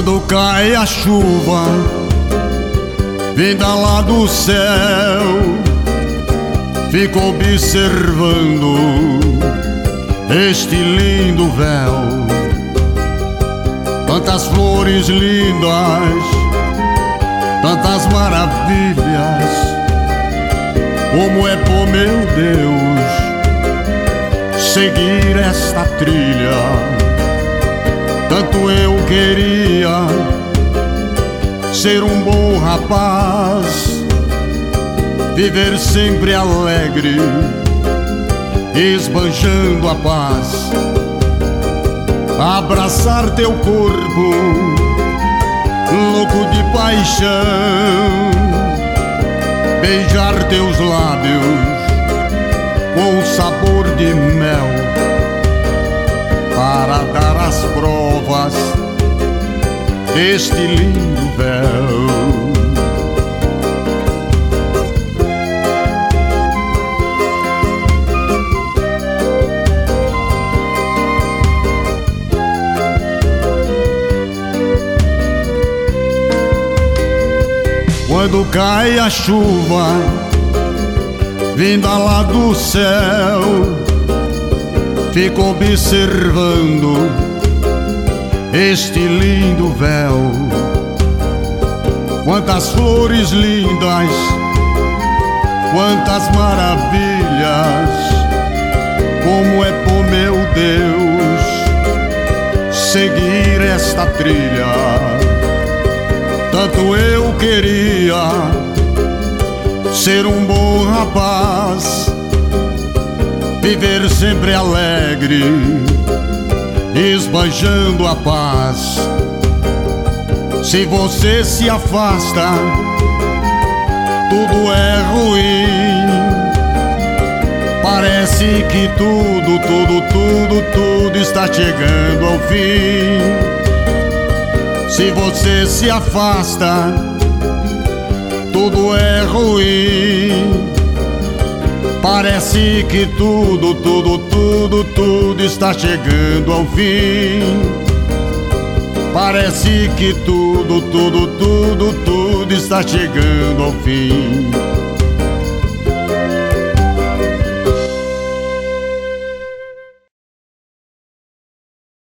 Quando cai a chuva vinda lá do céu, fico observando este lindo véu. Tantas flores lindas, tantas maravilhas. Como é bom, meu Deus, seguir esta trilha. Tanto eu queria ser um bom rapaz, viver sempre alegre, esbanjando a paz, abraçar teu corpo, louco de paixão, beijar teus lábios com sabor de mel, para dar as provas deste lindo véu. Quando cai a chuva vinda lá do céu, fico observando este lindo véu. Quantas flores lindas, quantas maravilhas. Como é bom, meu Deus, seguir esta trilha. Tanto eu queria ser um bom rapaz, viver sempre alegre, esbanjando a paz. Se você se afasta, tudo é ruim. Parece que tudo está chegando ao fim. Se você se afasta, tudo é ruim. Parece que tudo está chegando ao fim. Parece que tudo está chegando ao fim.